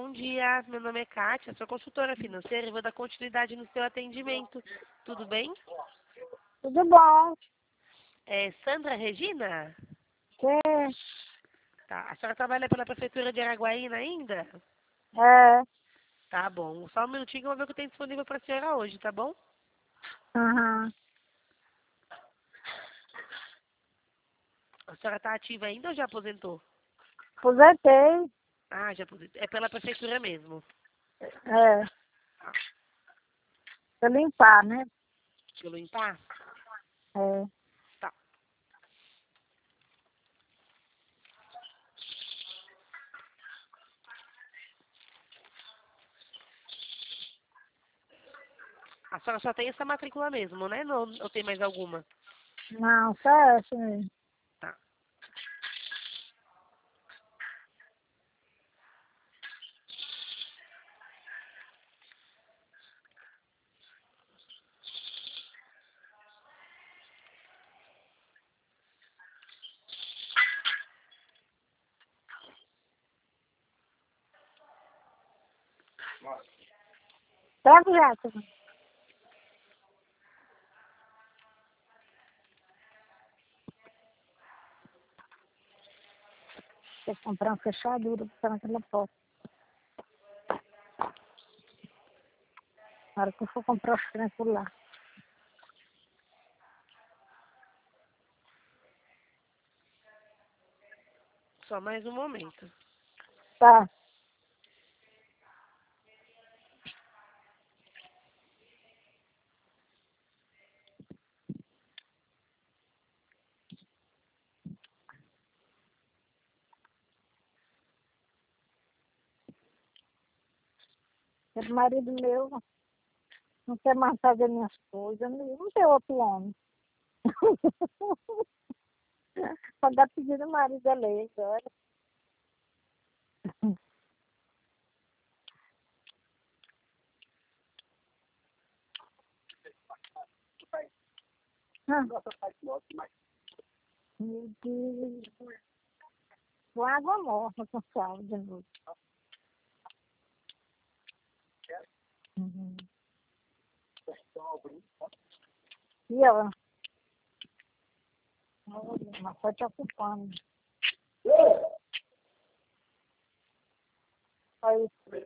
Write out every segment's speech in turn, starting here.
bom dia. Meu nome é Kátia, sou consultora financeira e vou dar continuidade no seu atendimento. Tudo bem? Tudo bom? É Sandra Regina? Sim, Tá. A senhora trabalha pela Prefeitura de Araguaína ainda? é. Tá bom. Só um minutinho que eu vou ver o que tem disponível para a senhora hoje, tá bom? Aham. A senhora está ativa ainda ou já aposentou? Aposentei. Ah, já aposentou. É pela Prefeitura mesmo. É. Pra limpar, né? Pelo IMPAR? É. Tá. A senhora só tem essa matrícula mesmo, né? Não, ou tem mais alguma? Não, só essa mesmo. Tá. Pega já, Silvana. Tem que comprar uma fechadura pra ficar naquela porta. Na hora que eu for comprar os trem por lá. Só mais um momento. Tá. O marido meu não quer mais fazer minhas coisas. Não tem outro homem. Só dá pedido o marido é leite, olha. Ah. Meu Deus. Com água morta com sal de novo. Uhum. E ela? Olha, mas pode te ocupando. Aí.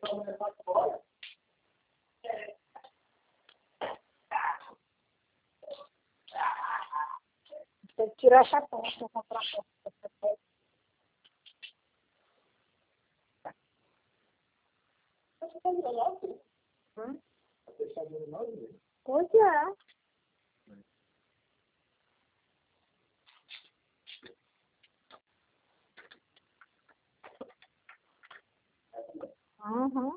Tem que tirar essa porta para comprar a porta. Hum? Pois é. Uhum.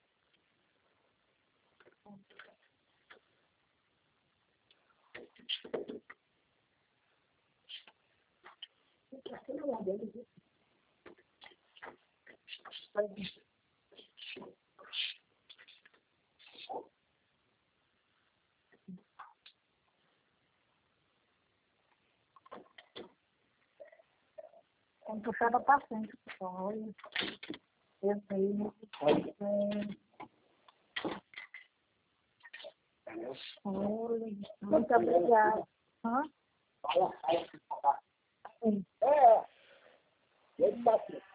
Tem que puxar da paciente. Olha. Eu tenho. Olha. Muito obrigada. Hã? Sim.